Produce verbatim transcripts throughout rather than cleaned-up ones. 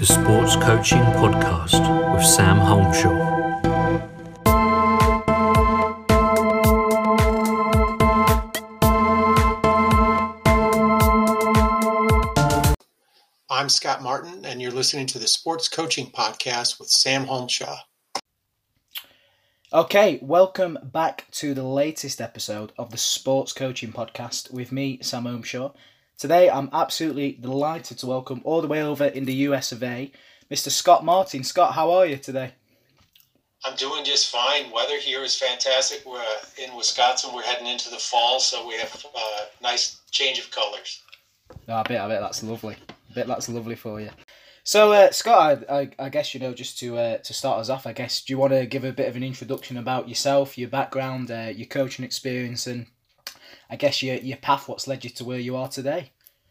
Sports Coaching Podcast with Sam Holmshaw. I'm Scott Martin, and you're listening to the Sports Coaching Podcast with Sam Holmshaw. Okay, welcome back to the latest episode of the Sports Coaching Podcast with me, Sam Holmshaw. Today, I'm absolutely delighted to welcome all the way over in the U S of A, Mister Scott Martin. Scott, how are you today? I'm doing just fine. Weather here is fantastic. We're uh, in Wisconsin. We're heading into the fall, so we have a uh, nice change of colors. Oh, I bet, I bet that's lovely. I bet that's lovely for you. So, uh, Scott, I, I, I guess, you know, just to uh, to start us off, I guess, do you want to give a bit of an introduction about yourself, your background, uh, your coaching experience, and I guess your your path, what's led you to where you are today?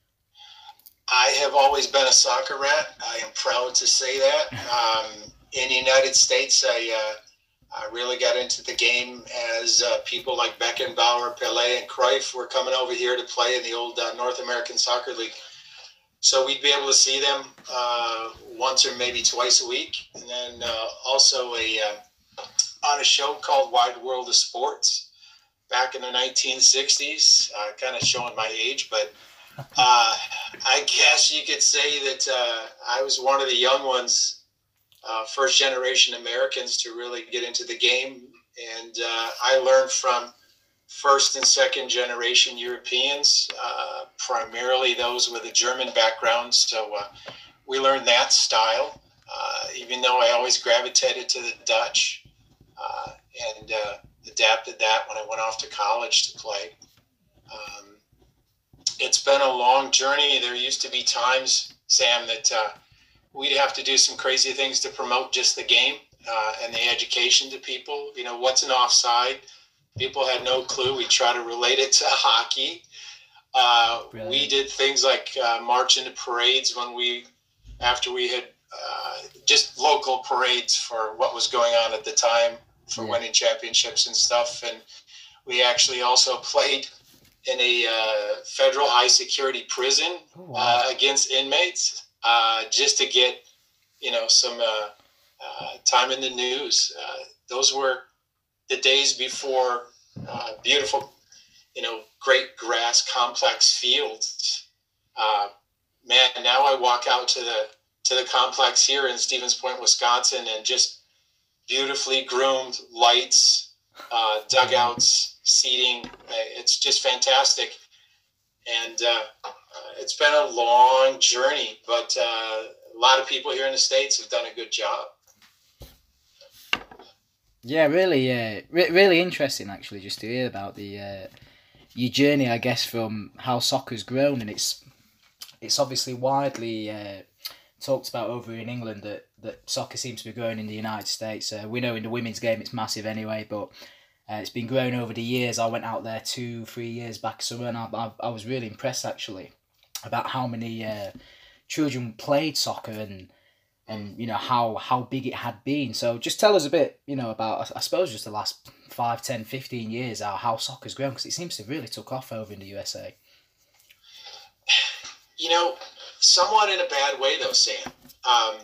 I have always been a soccer rat. I am proud to say that. Um, in the United States, I, uh, I really got into the game as uh, people like Beckenbauer, Pelé, and Cruyff were coming over here to play in the old uh, North American Soccer League. So we'd be able to see them uh, once or maybe twice a week. And then uh, also a uh, on a show called Wide World of Sports back in the nineteen sixties, uh, kind of showing my age, but uh, I guess you could say that uh, I was one of the young ones, uh, first generation Americans to really get into the game. And uh, I learned from first and second generation Europeans, uh, primarily those with a German background. So uh, we learned that style, uh, even though I always gravitated to the Dutch uh, and uh, adapted that when I went off to college to play. Um, it's been a long journey. There used to be times, Sam, that uh, we'd have to do some crazy things to promote just the game uh, and the education to people. You know, what's an offside? People had no clue. We try to relate it to hockey. Uh, we did things like uh, march into parades when we, after we had uh, just local parades for what was going on at the time for yeah. winning championships and stuff. And we actually also played in a uh, federal high security prison oh, wow. uh, against inmates uh, just to get, you know, some uh, uh, time in the news. Uh, those were the days before uh, beautiful, you know, great grass complex fields. Uh, man, now I walk out to the to the complex here in Stevens Point, Wisconsin, and just beautifully groomed lights, uh, dugouts, seating. It's just fantastic. And uh, uh, it's been a long journey, but uh, a lot of people here in the States have done a good job. Yeah, really, uh, re- really interesting actually, just to hear about the uh, your journey, I guess, from how soccer's grown, and it's it's obviously widely uh, talked about over in England that, that soccer seems to be growing in the United States. Uh, we know in the women's game it's massive anyway, but uh, it's been growing over the years. I went out there two, three years back summer, and I, I, I was really impressed actually about how many uh, children played soccer and. And, you know, how, how big it had been. So just tell us a bit, you know, about, I suppose, just the last five, ten, fifteen years, how, how soccer's grown, because it seems to have really took off over in the U S A. You know, somewhat in a bad way, though, Sam. Um,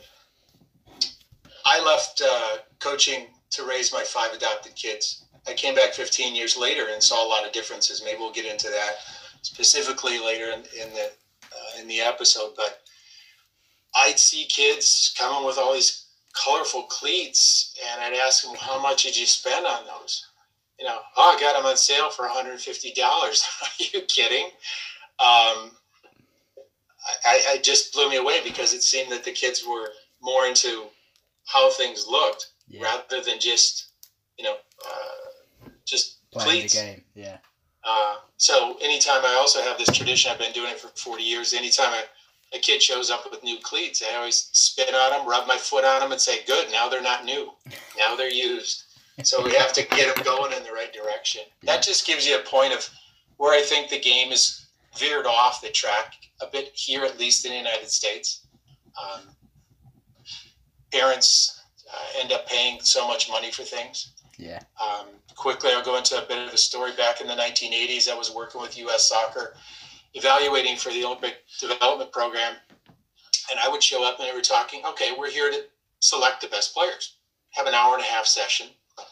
I left uh, coaching to raise my five adopted kids. I came back fifteen years later and saw a lot of differences. Maybe we'll get into that specifically later in, in the uh, in the episode, but I'd see kids coming with all these colorful cleats, and I'd ask them, how much did you spend on those? You know, oh, I got them on sale for one hundred fifty dollars. Are you kidding? Um, I, I just blew me away because it seemed that the kids were more into how things looked yeah. rather than just, you know, uh, just playing cleats. the game. Yeah. Uh, so anytime I also have this tradition, I've been doing it for forty years. Anytime I a kid shows up with new cleats, I always spit on them, rub my foot on them, and say, good, now they're not new. Now they're used. So we have to get them going in the right direction. That just gives you a point of where I think the game is veered off the track a bit here, at least in the United States. Um, parents uh, end up paying so much money for things. Yeah. Um, quickly, I'll go into a bit of a story. Back in the nineteen eighties, I was working with U S Soccer, evaluating for the Olympic Development Program, and I would show up and they were talking, okay, we're here to select the best players, have an hour and a half session.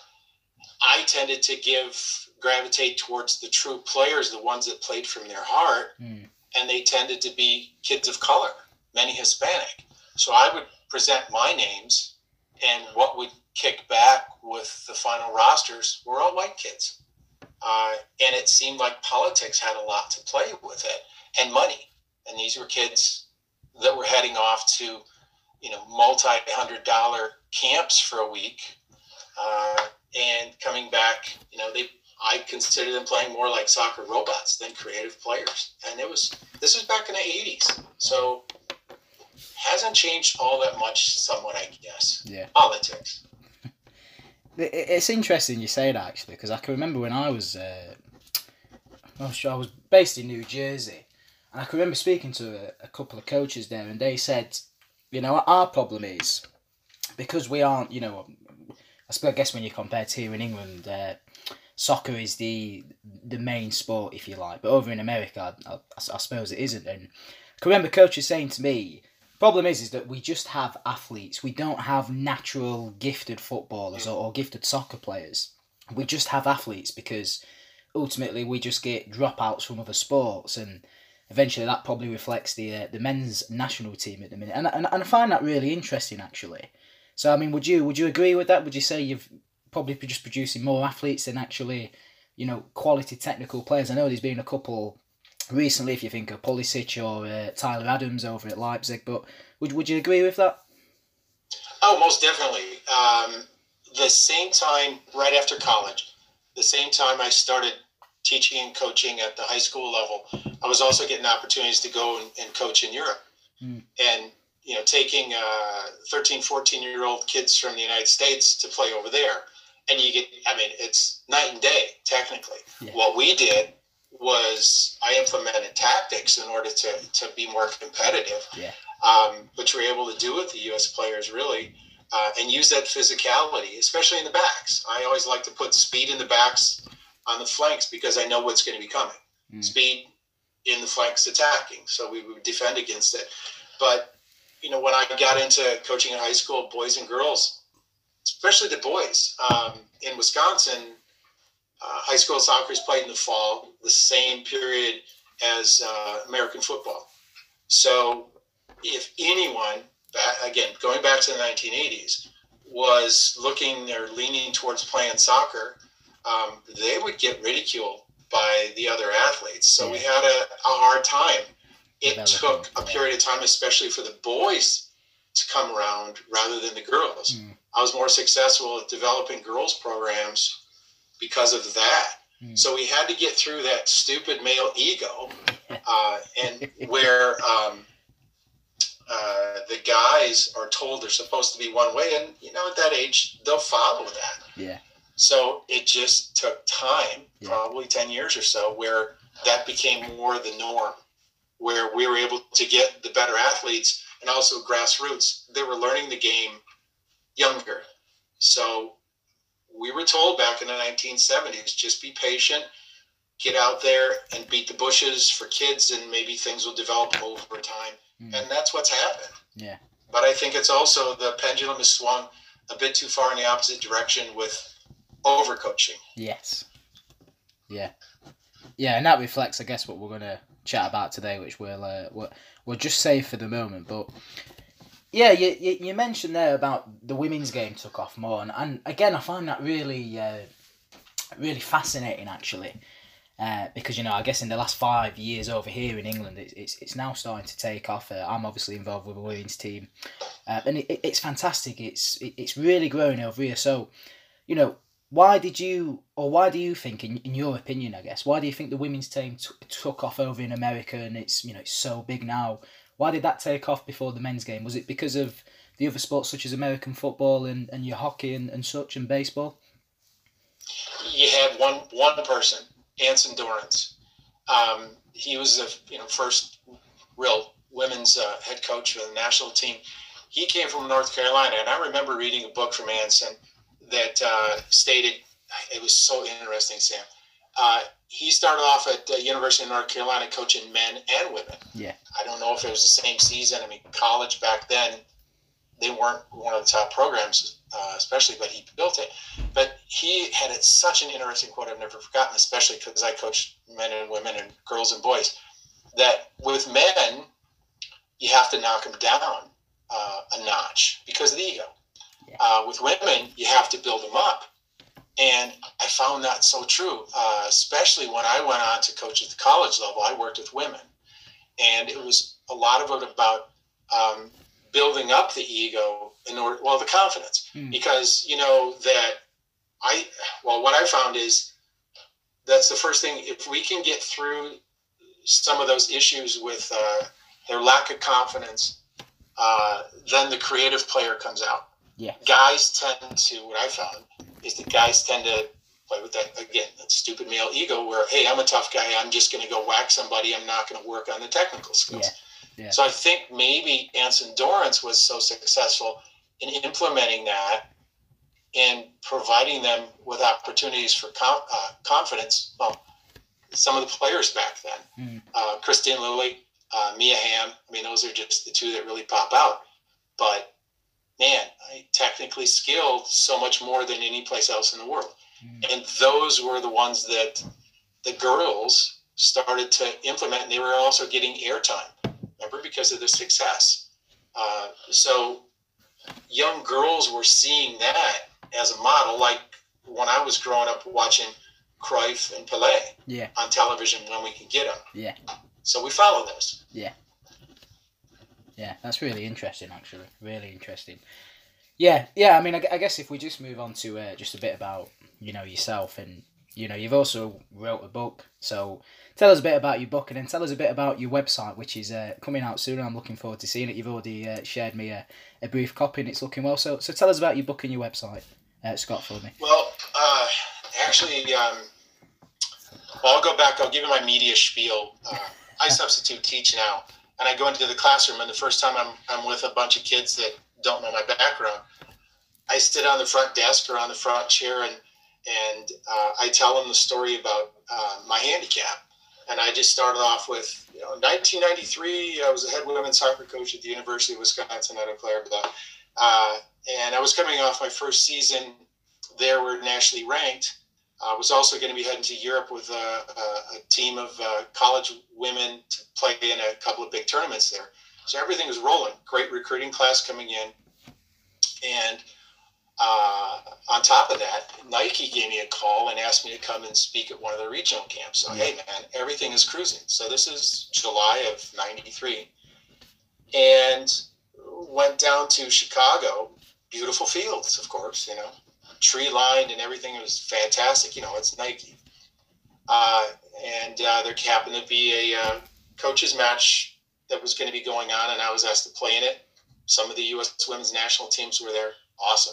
I tended to give, gravitate towards the true players, the ones that played from their heart, mm. and they tended to be kids of color, many Hispanic. So I would present my names, and what would kick back with the final rosters were all white kids. Uh, and it seemed like politics had a lot to play with it, and money. And these were kids that were heading off to, you know, multi-hundred dollar camps for a week, uh, and coming back, you know, they, I consider them playing more like soccer robots than creative players. And it was, this was back in the eighties. So hasn't changed all that much, somewhat, I guess. Yeah. Politics. It's interesting you say that, actually, because I can remember when I was, uh, I was based in New Jersey, and I can remember speaking to a, a couple of coaches there, and they said, you know, our problem is, because we aren't, you know, I suppose, I guess when you compare to here in England, uh, soccer is the the main sport, if you like, but over in America, I, I, I suppose it isn't. And I can remember coaches saying to me, problem is, is that we just have athletes. We don't have natural gifted footballers or, or gifted soccer players. We just have athletes because ultimately we just get dropouts from other sports, and eventually that probably reflects the uh, the men's national team at the minute. And, and and I find that really interesting, actually. So I mean, would you would you agree with that? Would you say you've probably just producing more athletes than actually, you know, quality technical players? I know there's been a couple recently, if you think of Pulisic or uh, Tyler Adams over at Leipzig, but would would you agree with that? Oh, most definitely. Um, the same time, right after college, the same time I started teaching and coaching at the high school level, I was also getting opportunities to go and, and coach in Europe. Mm. And, you know, taking uh, thirteen, fourteen-year-old kids from the United States to play over there. And you get, I mean, it's night and day, technically. Yeah. What we did was I implemented tactics in order to, to be more competitive, yeah. um, which we're able to do with the U S players, really, uh, and use that physicality, especially in the backs. I always like to put speed in the backs on the flanks because I know what's going to be coming. Mm. Speed in the flanks attacking, so we would defend against it. But, you know, when I got into coaching in high school, boys and girls, especially the boys, um, in Wisconsin, Uh, high school soccer is played in the fall, the same period as uh, American football. So if anyone, back, again, going back to the nineteen eighties, was looking or leaning towards playing soccer, um, they would get ridiculed by the other athletes. So yeah. we had a, a hard time. It took a period of time, especially for the boys to come around rather than the girls. Mm. I was more successful at developing girls programs because of that. Mm. So we had to get through that stupid male ego, uh, and where um, uh, the guys are told they're supposed to be one way, and you know, at that age, they'll follow that. Yeah. So it just took time, yeah. probably ten years or so, where that became more the norm, where we were able to get the better athletes and also grassroots. They were learning the game younger. So we were told back in the nineteen seventies, just be patient, get out there and beat the bushes for kids, and maybe things will develop over time. Mm. And that's what's happened. Yeah. But I think it's also the pendulum has swung a bit too far in the opposite direction with overcoaching. Yes. Yeah. Yeah, and that reflects, I guess, what we're going to chat about today, which we'll, uh, we'll, we'll just save for the moment. But yeah, you, you you mentioned there about the women's game took off more, and, and again, I find that really uh, really fascinating, actually, uh, because, you know, I guess in the last five years over here in England, it's it's, it's now starting to take off. Uh, I'm obviously involved with a women's team, uh, and it, it, it's fantastic. It's it, it's really growing over here. So, you know, why did you, or why do you think, in in your opinion, I guess, why do you think the women's team t- took off over in America, and it's, you know, it's so big now? Why did that take off before the men's game? Was it because of the other sports such as American football and, and your hockey and, and such, and baseball? You had one one person, Anson Dorrance. Um, he was the you know first real women's uh, head coach for the national team. He came from North Carolina, and I remember reading a book from Anson that uh, stated, it was so interesting, Sam. uh, he started off at the University of North Carolina coaching men and women. Yeah. I don't know if it was the same season. I mean, college back then, they weren't one of the top programs, uh, especially, but he built it. But he had it, such an interesting quote I've never forgotten, especially because I coached men and women and girls and boys, that with men, you have to knock them down uh, a notch because of the ego. Yeah. Uh, with women, you have to build them up. And I found that so true, uh, especially when I went on to coach at the college level. I worked with women. And it was a lot of it about um, building up the ego in order, well, the confidence. Mm. Because, you know, that I, well, what I found is that's the first thing. If we can get through some of those issues with uh, their lack of confidence, uh, then the creative player comes out. Yeah. Guys tend to, what I found is that guys tend to play with that, again, that stupid male ego where, hey, I'm a tough guy. I'm just going to go whack somebody. I'm not going to work on the technical skills. Yeah. Yeah. So I think maybe Anson Dorrance was so successful in implementing that and providing them with opportunities for com- uh, confidence. Well, some of the players back then, mm. uh, Christine Lilly, uh, Mia Hamm, I mean, those are just the two that really pop out. But man, I technically skilled so much more than any place else in the world. Mm. And those were the ones that the girls started to implement, and they were also getting airtime, remember, because of the success. Uh, so young girls were seeing that as a model, like when I was growing up watching Cruyff and Pelé yeah. on television when we could get them. Yeah. So we follow those. Yeah. Yeah, that's really interesting, actually. Really interesting. Yeah, yeah. I mean, I, I guess if we just move on to uh, just a bit about, you know, yourself, and you know, you've also wrote a book. So tell us a bit about your book, and then tell us a bit about your website, which is uh, coming out soon. I'm looking forward to seeing it. You've already uh, shared me a, a brief copy, and it's looking well. So, so tell us about your book and your website, uh, Scott, for me. Well, uh, actually, um, well, I'll go back. I'll give you my media spiel. Uh, I substitute teach now. And I go into the classroom, and the first time I'm I'm with a bunch of kids that don't know my background, I sit on the front desk or on the front chair, and and uh, I tell them the story about uh, my handicap. And I just started off with, you know, nineteen ninety-three, I was a head women's soccer coach at the University of Wisconsin out of Claremont. Uh, and I was coming off my first season there, we're nationally ranked. I was also going to be heading to Europe with a, a, a team of uh, college women to play in a couple of big tournaments there. So everything was rolling. Great recruiting class coming in. And uh, on top of that, Nike gave me a call and asked me to come and speak at one of the regional camps. So, hey, man, everything is cruising. So this is July of ninety-three. And went down to Chicago. Beautiful fields, of course, you know. Tree lined and everything. It was fantastic. You know, it's Nike. Uh, and uh, there happened to be a uh, coaches match that was going to be going on, and I was asked to play in it. Some of the U S women's national teams were there. Awesome.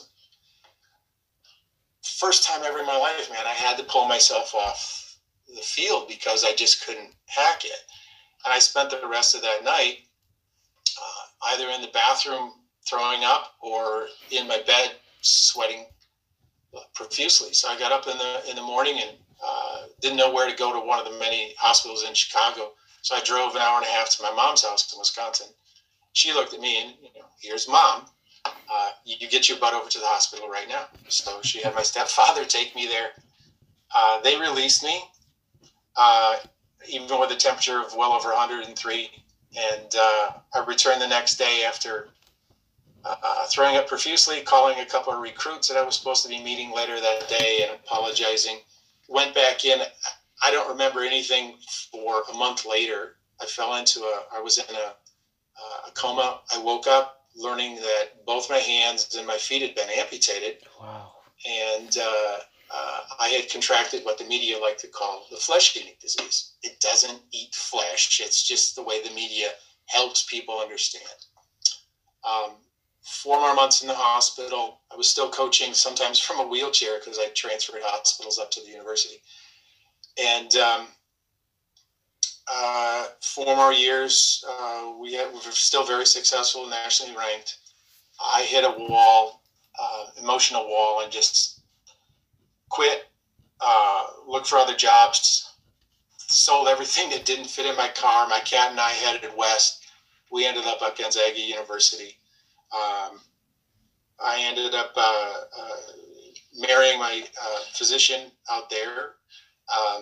First time ever in my life, man, I had to pull myself off the field because I just couldn't hack it. And I spent the rest of that night uh, either in the bathroom throwing up or in my bed sweating profusely. So I got up in the in the morning and uh, didn't know where to go to one of the many hospitals in Chicago. So I drove an hour and a half to my mom's house in Wisconsin. She looked at me and, you know, here's mom. Uh, you, you get your butt over to the hospital right now. So she had my stepfather take me there. Uh, they released me, uh, even with a temperature of well over one hundred three. And uh, I returned the next day after Uh, throwing up profusely, calling a couple of recruits that I was supposed to be meeting later that day and apologizing. Went back in. I don't remember anything for a month later. I fell into a, I was in a, a coma. I woke up learning that both my hands and my feet had been amputated. Wow. And uh, uh, I had contracted what the media like to call the flesh-eating disease. It doesn't eat flesh. It's just the way the media helps people understand. Um, Four more months in the hospital. I was still coaching, sometimes from a wheelchair because I transferred hospitals up to the university. And um, uh, four more years, uh, we, had, we were still very successful, nationally ranked. I hit a wall, uh, emotional wall, and just quit. uh, looked for other jobs, sold everything that didn't fit in my car. My cat and I headed west. We ended up at Gonzaga University. Um, I ended up uh, uh, marrying my uh, physician out there. Um,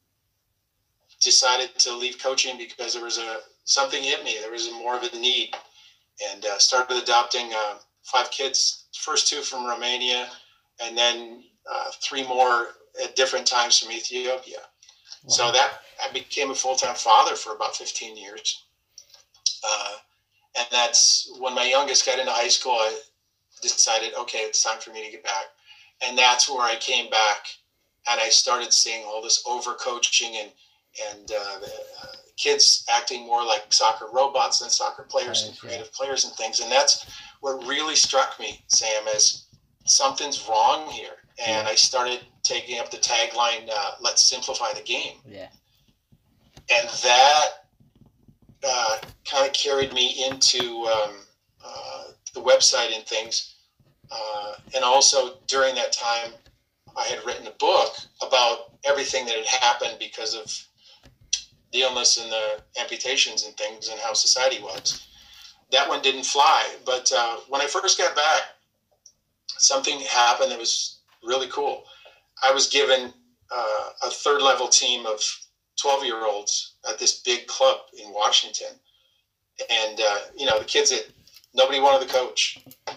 decided to leave coaching because there was a something hit me. There was a, more of a need, and uh, started adopting uh, five kids. First two from Romania, and then uh, three more at different times from Ethiopia. Wow. So that I became a full-time father for about fifteen years. Uh, and that's when my youngest got into high school. I decided, okay, it's time for me to get back. And that's where I came back, and I started seeing all this overcoaching and and uh, the, uh, kids acting more like soccer robots than soccer players and creative yeah. players and things. And that's what really struck me, Sam, is something's wrong here. And yeah. I started taking up the tagline, uh, let's simplify the game. Yeah. And that uh, kind of carried me into um, uh, the website and things. Uh, and also during that time, I had written a book about everything that had happened because of the illness and the amputations and things and how society was. That one didn't fly. But uh, when I first got back, something happened that was really cool. I was given uh, a third level team of twelve year olds at this big club in Washington. And, uh, you know, the kids that nobody wanted to coach.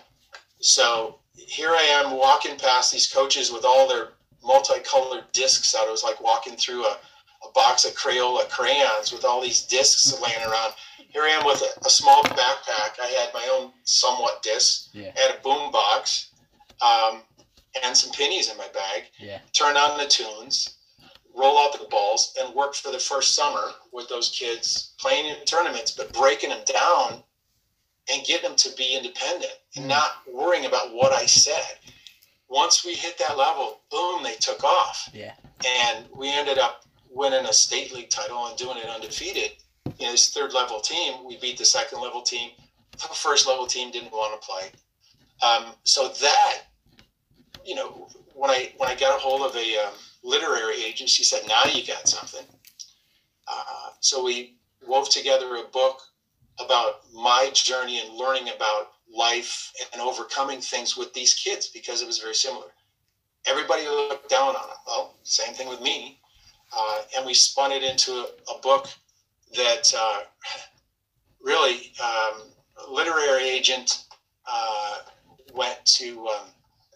So here I am walking past these coaches with all their multicolored discs out. It was like walking through a, a box of Crayola crayons with all these discs laying around. Here I am with a, a small backpack. I had my own somewhat discs. Yeah. I had a boom box um, and some pennies in my bag. Yeah. Turn on the tunes, roll out the balls, and work for the first summer with those kids playing in tournaments, but breaking them down and getting them to be independent and not worrying about what I said. Once we hit that level, boom, they took off. Yeah. And we ended up winning a state league title and doing it undefeated. You know, this third level team, we beat the second level team. The first level team didn't want to play. Um, so that, you know, when I when I got a hold of a um, literary agent, she said, now you got something. Uh, so we wove together a book about my journey and learning about life and overcoming things with these kids because it was very similar. Everybody looked down on them. Well, same thing with me. Uh, and we spun it into a, a book that uh, really, um, a literary agent uh, went to um,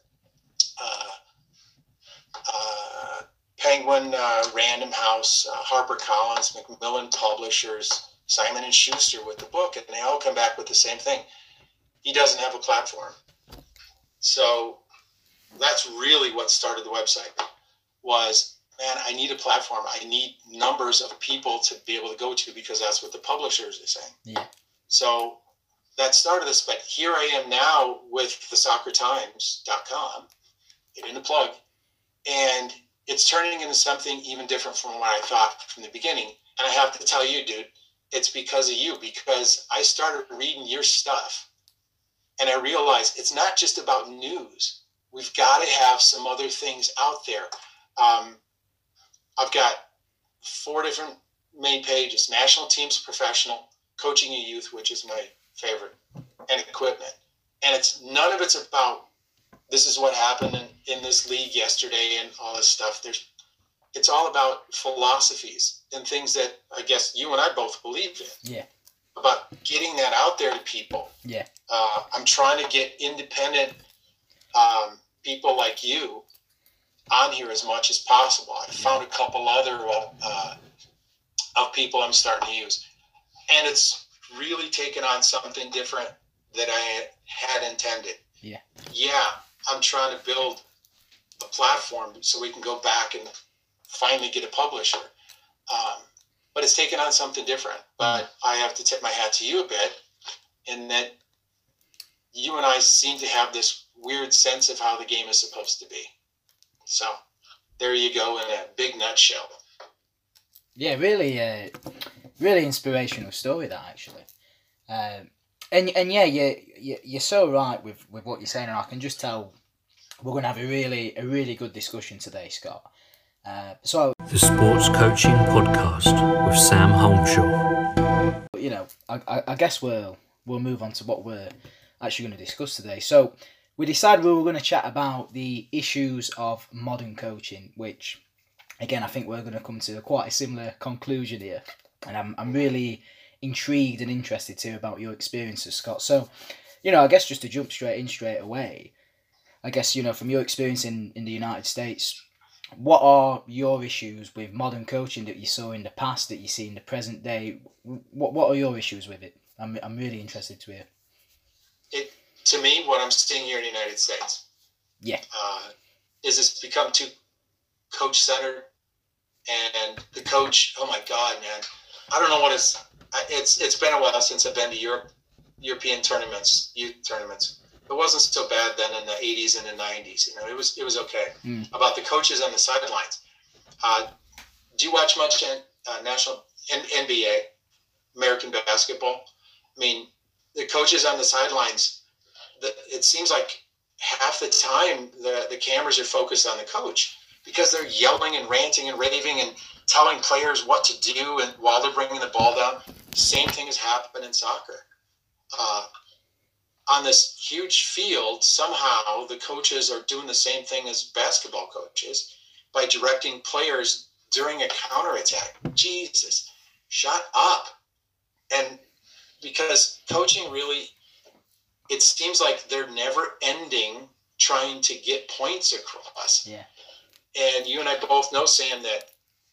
uh, uh, Penguin uh, Random House, uh, HarperCollins, Macmillan Publishers, Simon and Schuster with the book, and they all come back with the same thing. He doesn't have a platform. So that's really what started the website was, man, I need a platform. I need numbers of people to be able to go to because that's what the publishers are saying. Yeah. So that started this, but here I am now with the soccer times dot com, getting the plug, and it's turning into something even different from what I thought from the beginning. And I have to tell you, dude, it's because of you, because I started reading your stuff and I realized it's not just about news. We've got to have some other things out there. Um, I've got four different main pages: national teams, professional, coaching a youth, which is my favorite, and equipment. And it's none of it's about this is what happened in, in this league yesterday and all this stuff. There's It's all about philosophies and things that I guess you and I both believe in. Yeah. About getting that out there to people. Yeah. Uh, I'm trying to get independent um, people like you on here as much as possible. I found a couple other uh, of people I'm starting to use. And it's really taken on something different that I had intended. Yeah. Yeah, I'm trying to build a platform so we can go back and finally get a publisher. Um, but it's taken on something different. But I have to tip my hat to you a bit in that you and I seem to have this weird sense of how the game is supposed to be. So there you go in a big nutshell. Yeah, really, uh, really inspirational story that actually. Um, and and yeah, you, you you're so right with, with what you're saying, and I can just tell we're going to have a really a really good discussion today, Scott. Uh, so, The Sports Coaching Podcast with Sam Holmshaw. you know, I, I, I guess we'll we'll move on to what we're actually going to discuss today. So, we decided we were going to chat about the issues of modern coaching, which, again, I think we're going to come to quite a similar conclusion here. And I'm I'm really intrigued and interested too about your experiences, Scott. So, you know, I guess just to jump straight in straight away, I guess, you know, from your experience in, in the United States, what are your issues with modern coaching that you saw in the past, that you see in the present day? What What are your issues with it? I'm I'm really interested to hear. It to me, what I'm seeing here in the United States, Yeah, uh, is it's become too coach centered, and the coach. Oh my God, man! I don't know what it's. It's it's been a while since I've been to Europe, European tournaments, youth tournaments. It wasn't so bad then in the eighties and the nineties. You know, it was it was okay. Mm. About the coaches on the sidelines. Uh, do you watch much uh, national N B A, American basketball? I mean, the coaches on the sidelines. The, it seems like half the time the the cameras are focused on the coach because they're yelling and ranting and raving and telling players what to do and while they're bringing the ball down. Same thing has happened in soccer. Uh, on this huge field, somehow the coaches are doing the same thing as basketball coaches by directing players during a counterattack. Jesus, shut up. And because coaching really, it seems like they're never ending trying to get points across. yeah, And you and I both know, Sam, that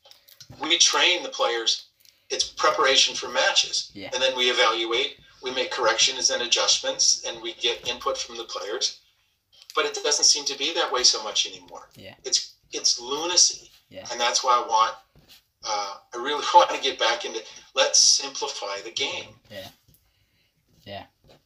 we train the players. It's preparation for matches. Yeah. And then we evaluate, we make corrections and adjustments, and we get input from the players. But it doesn't seem to be that way so much anymore. Yeah. It's it's lunacy. Yeah. And that's why I want, uh, I really want to get back into, let's simplify the game. Yeah. Yeah.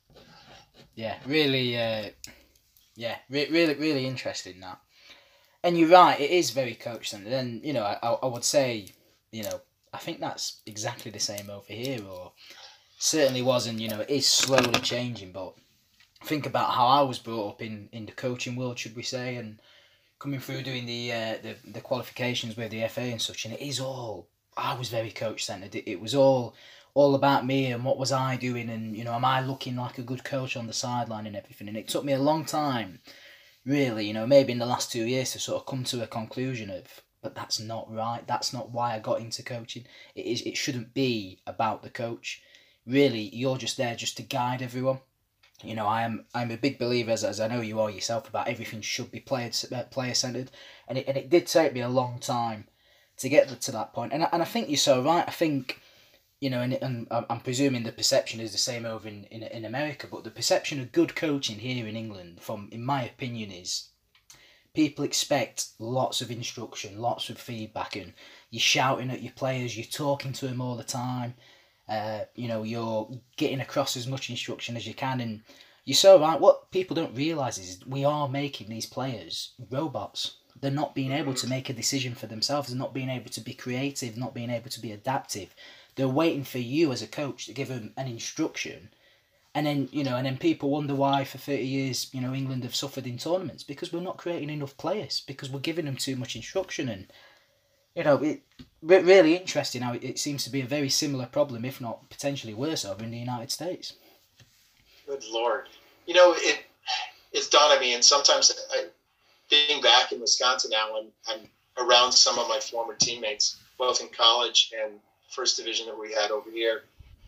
Yeah. Really, uh, yeah, re- really, really interesting that. And you're right, it is very coach-centered. And, you know, I, I would say, you know, I think that's exactly the same over here, or certainly was, and, you know, it is slowly changing. But think about how I was brought up in, in the coaching world, should we say, and coming through doing the, uh, the the qualifications with the F A and such, and it is all, I was very coach-centered. It, it was all all about me and what was I doing, and, you know, am I looking like a good coach on the sideline and everything. And it took me a long time, really, you know, maybe in the last two years to sort of come to a conclusion of, but that's not right. That's not why I got into coaching. It is. It shouldn't be about the coach. Really, you're just there just to guide everyone. You know, I am. I'm a big believer, as, as I know you are yourself, about everything should be player uh, player centered, and it and it did take me a long time to get to that point. And I, and I think you're so right. I think, you know, and, and I'm presuming the perception is the same over in, in in America, but the perception of good coaching here in England, from in my opinion, is people expect lots of instruction, lots of feedback, and you're shouting at your players, you're talking to them all the time. Uh, you know, you're getting across as much instruction as you can, and you're so right. What people don't realise is we are making these players robots. They're not being able to make a decision for themselves. They're not being able to be creative, not being able to be adaptive. They're waiting for you as a coach to give them an instruction. And then, you know, and then people wonder why for thirty years, you know, England have suffered in tournaments, because we're not creating enough players, because we're giving them too much instruction. And, you know, it really interesting how it, it seems to be a very similar problem, if not potentially worse, over in the United States. Good Lord. You know, it it's dawned on me, and sometimes I, being back in Wisconsin now, and I'm around some of my former teammates, both in college and first division that we had over here.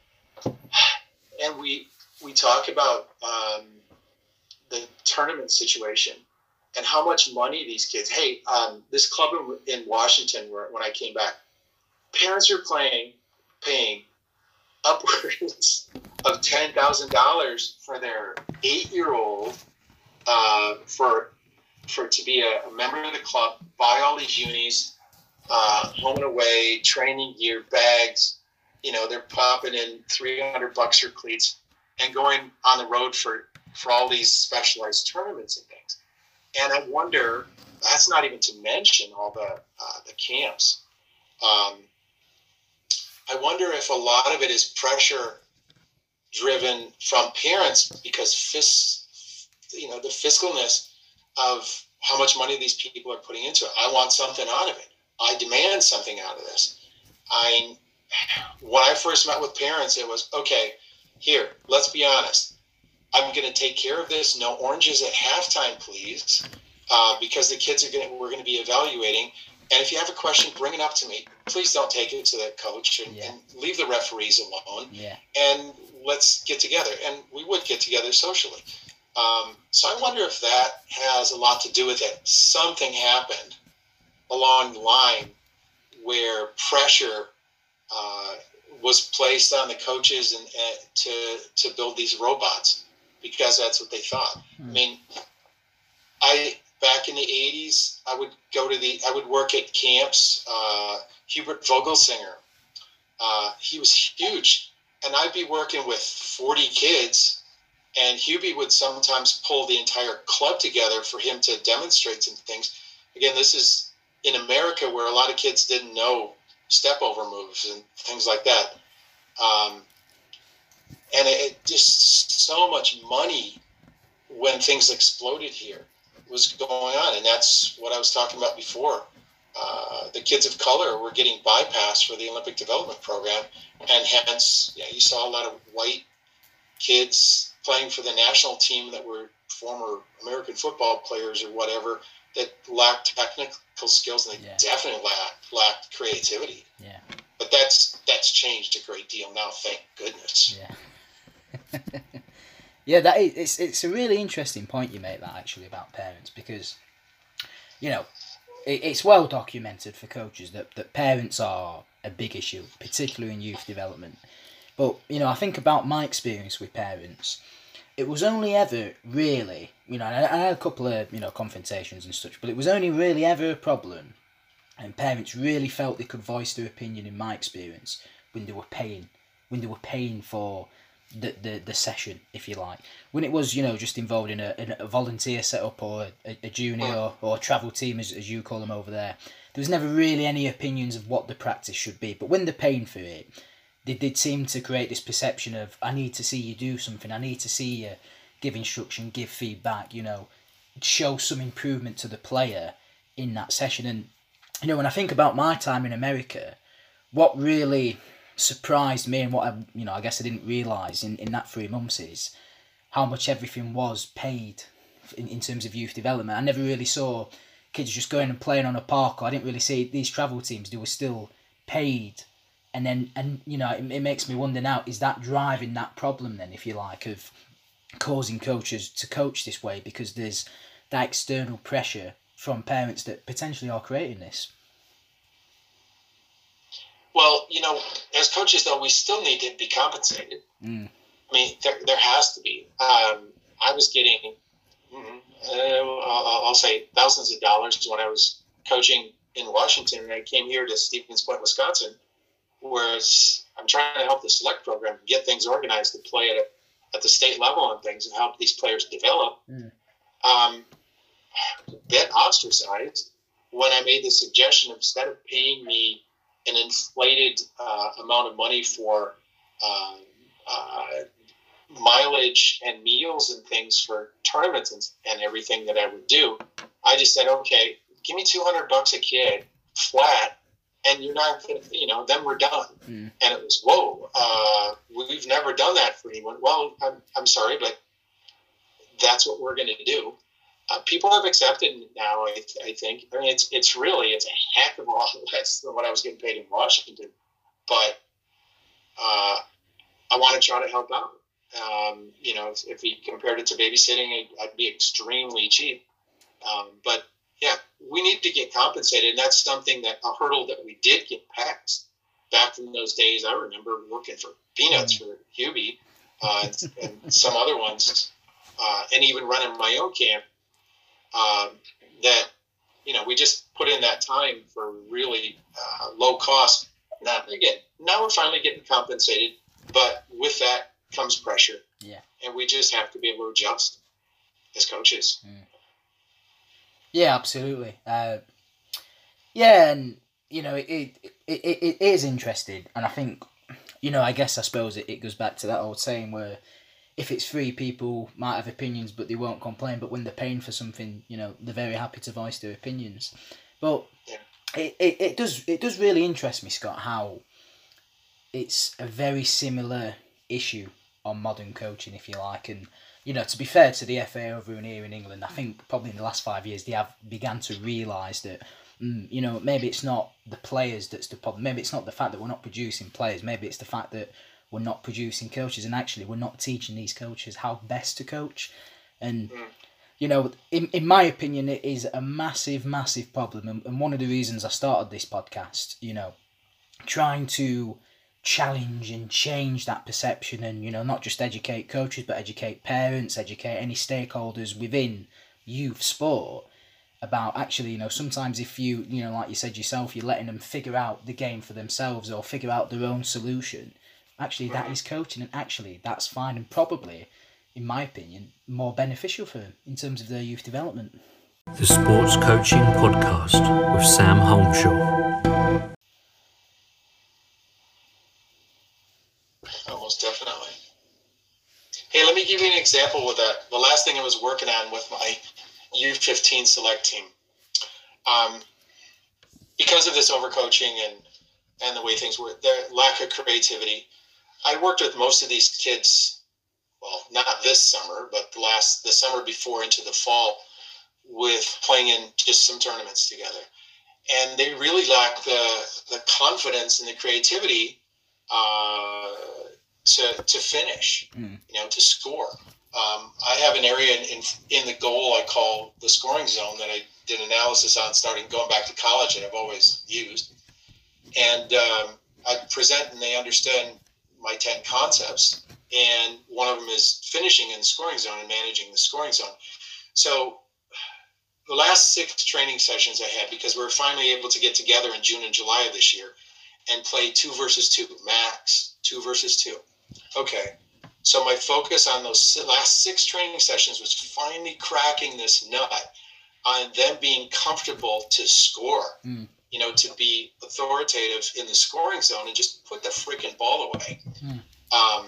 And we we talk about um, the tournament situation and how much money these kids. Hey, um, this club in, in Washington, where when I came back, parents are playing, paying upwards of ten thousand dollars for their eight-year-old uh, for for to be a, a member of the club, buy all these unis, uh, home and away, training gear, bags. You know, they're popping in three hundred bucks for cleats and going on the road for, for all these specialized tournaments and things. And I wonder, that's not even to mention all the uh, the camps. Um, I wonder if a lot of it is pressure driven from parents, because fis, you know, the fiscalness of how much money these people are putting into it. I want something out of it. I demand something out of this. I, when I first met with parents, it was, okay, here, let's be honest. I'm going to take care of this. No oranges at halftime, please, uh, because the kids are going to, we're going to be evaluating. And if you have a question, bring it up to me. Please don't take it to the coach and, yeah. and leave the referees alone. Yeah. And let's get together. And we would get together socially. Um, so I wonder if that has a lot to do with it. Something happened along the line where pressure uh, was placed on the coaches and, and to to build these robots because that's what they thought. Hmm. I mean, I back in the eighties, I would go to the I would work at camps. Uh, Hubert Vogelsinger, uh, he was huge, and I'd be working with forty kids, and Hubie would sometimes pull the entire club together for him to demonstrate some things. Again, this is in America where a lot of kids didn't know step over moves and things like that. Um, and it, it just so much money when things exploded here was going on. And that's what I was talking about before. Uh, the kids of color were getting bypassed for the Olympic Development Program. And hence, yeah, you saw a lot of white kids playing for the national team that were former American football players or whatever that lacked technical skills, and they yeah. definitely lacked, lacked creativity. Yeah. But that's that's changed a great deal now, thank goodness. Yeah. yeah, that is, it's it's a really interesting point you make that actually about parents, because, you know, it, it's well documented for coaches that, that parents are a big issue, particularly in youth development. But, you know, I think about my experience with parents. It was only ever really, you know, I had a couple of, you know, confrontations and such, but it was only really ever a problem, and parents really felt they could voice their opinion, in my experience, when they were paying, when they were paying for the, the, the session, if you like. When it was, you know, just involved in a, in a volunteer setup or a, a junior or, or a travel team, as, as you call them over there, there was never really any opinions of what the practice should be. But when they're paying for it, they did seem to create this perception of, I need to see you do something, I need to see you give instruction, give feedback, you know, show some improvement to the player in that session. And, you know, when I think about my time in America, what really surprised me and what I, you know, I guess I didn't realise in, in that three months is how much everything was paid in, in terms of youth development. I never really saw kids just going and playing on a park, or I didn't really see these travel teams, they were still paid. And then, and you know, it, it makes me wonder now, is that driving that problem then, if you like, of causing coaches to coach this way, because there's that external pressure from parents that potentially are creating this? Well, you know, as coaches, though, we still need to be compensated. Mm. I mean, there there has to be. Um, I was getting, uh, I'll, I'll say, thousands of dollars when I was coaching in Washington, and I came here to Stevens Point, Wisconsin, whereas I'm trying to help the select program get things organized to play at, a, at the state level and things and help these players develop. Mm. Um, a bit ostracized when I made the suggestion, instead of paying me an inflated uh, amount of money for um, uh, mileage and meals and things for tournaments and, and everything that I would do, I just said, okay, give me two hundred bucks a kid flat, and you're not going to, you know, then we're done. Mm. And it was, whoa, uh, we've never done that for anyone. Well, I'm, I'm sorry, but that's what we're going to do. Uh, people have accepted now, I, I think. I mean, it's it's really, it's a heck of a lot less than what I was getting paid in Washington. But uh, I want to try to help out. Um, you know, if, if we compared it to babysitting, I'd, I'd be extremely cheap. Um, but yeah, we need to get compensated, and that's something that a hurdle that we did get past back in those days. I remember working for peanuts for Hubie uh, and, and some other ones, uh, and even running my own camp. Um, that you know, we just put in that time for really uh, low cost. Now again, now we're finally getting compensated, but with that comes pressure. Yeah, and we just have to be able to adjust as coaches. Mm. Yeah, absolutely. Uh, yeah, and you know, it, it it it is interesting, and I think, you know, I guess I suppose it, it goes back to that old saying where if it's free, people might have opinions, but they won't complain. But when they're paying for something, you know, they're very happy to voice their opinions. But yeah. it, it, it does it does really interest me, Scott, how it's a very similar issue on modern coaching, if you like. And, you know, to be fair to the F A over in here in England, I think probably in the last five years they have began to realise that, mm, you know, maybe it's not the players that's the problem. Maybe it's not the fact that we're not producing players. Maybe it's the fact that we're not producing coaches, and actually we're not teaching these coaches how best to coach. And, you know, in, in my opinion, it is a massive, massive problem. And, and one of the reasons I started this podcast, you know, trying to challenge and change that perception, and, you know, not just educate coaches, but educate parents, educate any stakeholders within youth sport about actually, you know, sometimes if you, you know, like you said yourself, you're letting them figure out the game for themselves or figure out their own solution. Actually, that is coaching, and actually that's fine, and probably, in my opinion, more beneficial for them in terms of their youth development. The Sports Coaching Podcast with Sam Holmshaw. Oh, most definitely. Hey, let me give you an example with that. The last thing I was working on with my U fifteen select team. Um, because of this overcoaching and, and the way things were, the lack of creativity, I worked with most of these kids, well, not this summer, but the last, the summer before into the fall, with playing in just some tournaments together. And they really lack the the confidence and the creativity uh, to to finish, mm. you know, to score. Um, I have an area in, in in the goal I call the scoring zone that I did analysis on starting going back to college, and I've always used. And um, I present, and they understand my ten concepts, and one of them is finishing in the scoring zone and managing the scoring zone. So the last six training sessions I had, because we were finally able to get together in June and July of this year and play two versus two, max two versus two. Okay, so my focus on those last six training sessions was finally cracking this nut on them being comfortable to score, mm. you know, to be authoritative in the scoring zone and just put the freaking ball away. Mm. Um,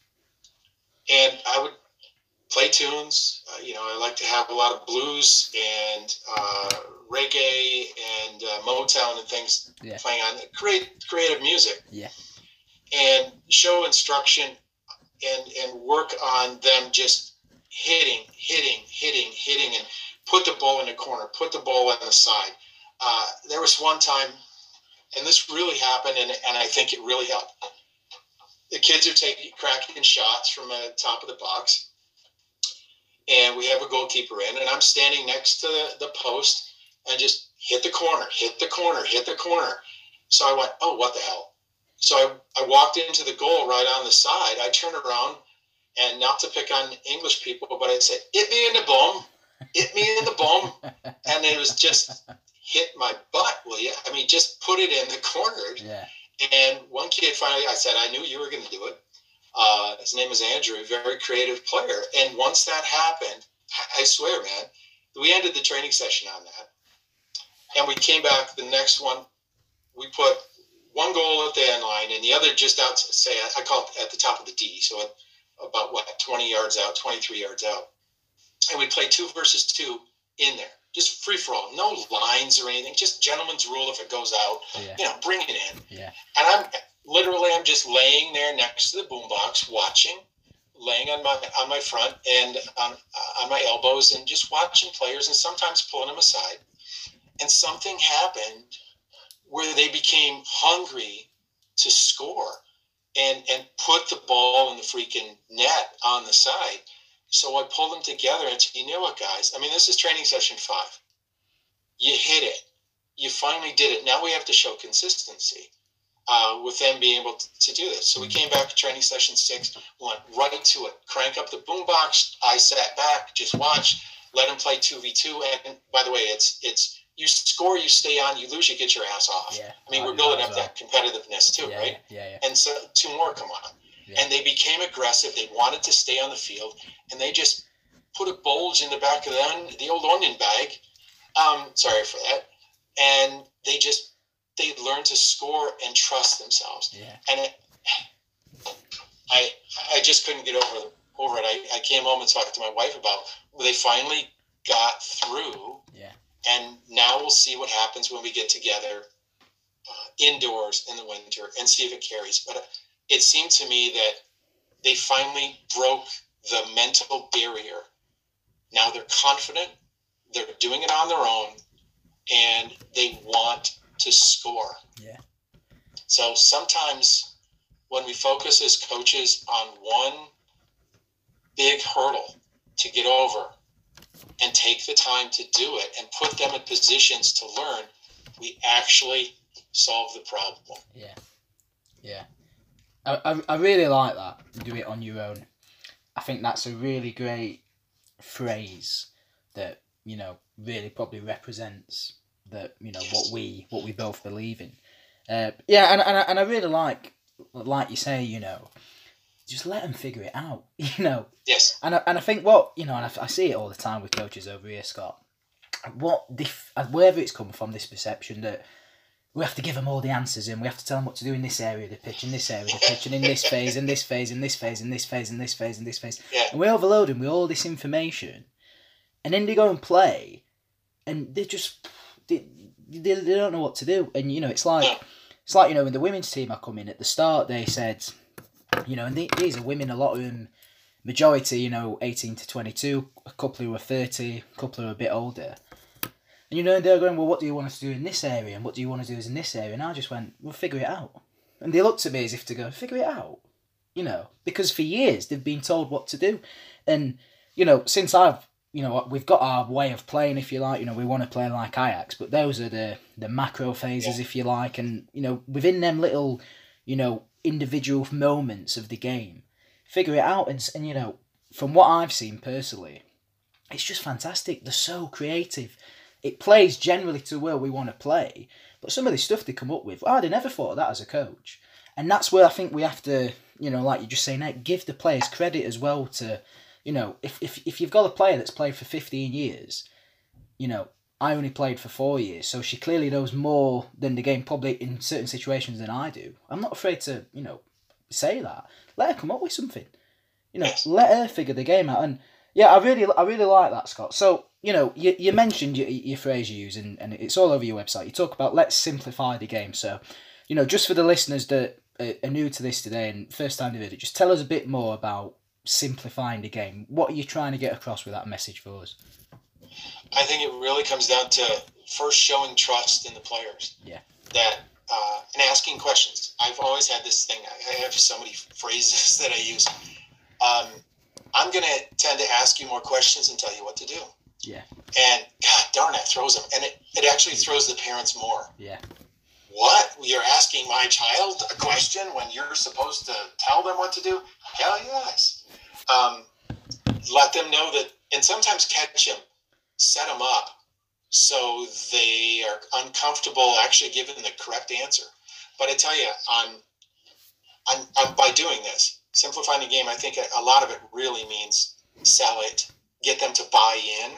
and I would play tunes. Uh, you know, I like to have a lot of blues and uh, reggae and uh, Motown and things yeah. playing on create creative music. Yeah. And show instruction and and work on them just hitting, hitting, hitting, hitting, and put the ball in the corner, put the ball on the side. Uh, there was one time, and this really happened, and, and I think it really helped. The kids are taking cracking shots from the top of the box, and we have a goalkeeper in, and I'm standing next to the, the post and just hit the corner, hit the corner, hit the corner. So I went, oh, what the hell? So I, I walked into the goal right on the side. I turned around, and not to pick on English people, but I said, hit me in the bum, hit me in the bum. And it was just hit my butt, will you? I mean, just put it in the corner. Yeah. And one kid finally, I said, I knew you were going to do it. Uh, his name is Andrew, a very creative player. And once that happened, I swear, man, we ended the training session on that. And we came back the next one. We put one goal at the end line and the other just out, say, I call it at the top of the D. So about, what, twenty yards out, twenty-three yards out. And we played two versus two in there. Just free for all. No lines or anything. Just gentleman's rule if it goes out. Yeah. You know, bring it in. Yeah. And I'm literally, I'm just laying there next to the boombox, watching, laying on my on my front and on uh, on my elbows, and just watching players, and sometimes pulling them aside. And something happened where they became hungry to score and and put the ball in the freaking net on the side. So I pulled them together and said, you know what, guys? I mean, this is training session five. You hit it. You finally did it. Now we have to show consistency uh, with them being able to, to do this. So we came back to training session six, went right to it. Crank up the boombox. I sat back, just watched, let them play two v two. And by the way, it's it's you score, you stay on, you lose, you get your ass off. Yeah. I mean, we're building up that competitiveness too, yeah, right? Yeah, yeah. And so two more come on. Yeah. And they became aggressive. They wanted to stay on the field, and they just put a bulge in the back of the, the old onion bag. Um, sorry for that. And they just they learned to score and trust themselves. Yeah. And it, I I just couldn't get over over it. I, I came home and talked to my wife about. They finally got through. Yeah. And now we'll see what happens when we get together uh, indoors in the winter and see if it carries. But it seemed to me that they finally broke the mental barrier. Now they're confident, they're doing it on their own, and they want to score. Yeah. So sometimes when we focus as coaches on one big hurdle to get over and take the time to do it and put them in positions to learn, we actually solve the problem. Yeah. Yeah. I, I, I really like that. Do it on your own. I think that's a really great phrase that, you know, really probably represents that, you know, what we what we both believe in. Uh, yeah, and and I, and I really like, like you say, you know, just let them figure it out, you know. Yes. And I, and I think what, you know, and I, I see it all the time with coaches over here, Scott, what, dif- wherever it's come from, this perception that we have to give them all the answers and we have to tell them what to do in this area of the pitch, in this area of the pitch, and in this phase, in this phase, in this phase, in this phase, in this phase, in this phase. Yeah. And we overload them with all this information, and then they go and play, and they just, they, they, they don't know what to do. And, you know, it's like, Yeah. it's like, you know, when the women's team are coming at the start, they said, you know, and they, these are women, a lot of them, majority, you know, eighteen to twenty-two, a couple who are thirty, a couple who are a bit older. And, you know, they're going, well, what do you want us to do in this area? And what do you want to do in this area? And I just went, well, figure it out. And they looked at me as if to go, figure it out. You know, because for years they've been told what to do. And, you know, since I've, you know, we've got our way of playing, if you like, you know, we want to play like Ajax, but those are the, the macro phases, if you like. And, you know, within them little, you know, individual moments of the game, figure it out. And, and you know, from what I've seen personally, it's just fantastic. They're so creative. It plays generally to where we want to play, but some of the stuff they come up with, I'd have never thought of that as a coach. And that's where I think we have to, you know, like you're just saying, Nick, give the players credit as well to, you know, if, if, if you've got a player that's played for fifteen years, you know, I only played for four years, so she clearly knows more than the game probably in certain situations than I do. I'm not afraid to, you know, say that. Let her come up with something. You know, let her figure the game out. And yeah, I really, I really like that, Scott. So, you know, you, you mentioned your, your phrase you use, and, and it's all over your website. You talk about let's simplify the game. So, you know, just for the listeners that are new to this today and first time to hear it, just tell us a bit more about simplifying the game. What are you trying to get across with that message for us? I think it really comes down to first showing trust in the players. Yeah. That uh, and asking questions. I've always had this thing. I have so many phrases that I use. Um, I'm going to tend to ask you more questions and tell you what to do. Yeah. And God darn, it throws them. And it, it actually throws the parents more. Yeah. What? You're asking my child a question when you're supposed to tell them what to do? Hell yes. Um, let them know that, and sometimes catch them, set them up so they are uncomfortable actually giving the correct answer. But I tell you, on, on, on by doing this, simplifying the game, I think a lot of it really means sell it, get them to buy in,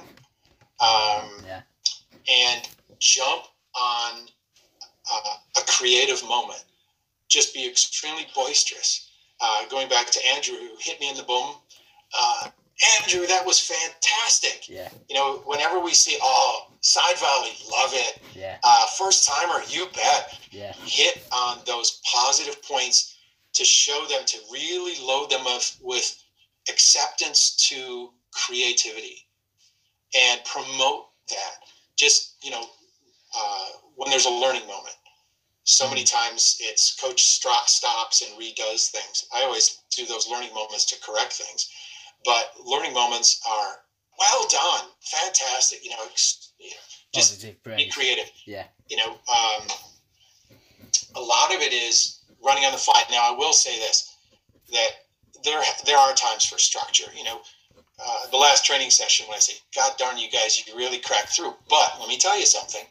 um, yeah. and jump on uh, a creative moment. Just be extremely boisterous. Uh, going back to Andrew, who hit me in the bum. Uh, Andrew, that was fantastic. Yeah. You know, whenever we see, oh, side volley, love it. Yeah. Uh, first timer, you bet. Yeah. Hit on those positive points to show them, to really load them up with acceptance to creativity and promote that. Just, you know, uh, when there's a learning moment. So many times it's coach stops and redoes things. I always do those learning moments to correct things. But learning moments are well done, fantastic. You know, you know just Positive, be brave. creative. Yeah. You know, um, a lot of it is running on the fly. Now, I will say this: that there there are times for structure. You know, uh, the last training session when I say, "God darn you guys, you really cracked through." But let me tell you something: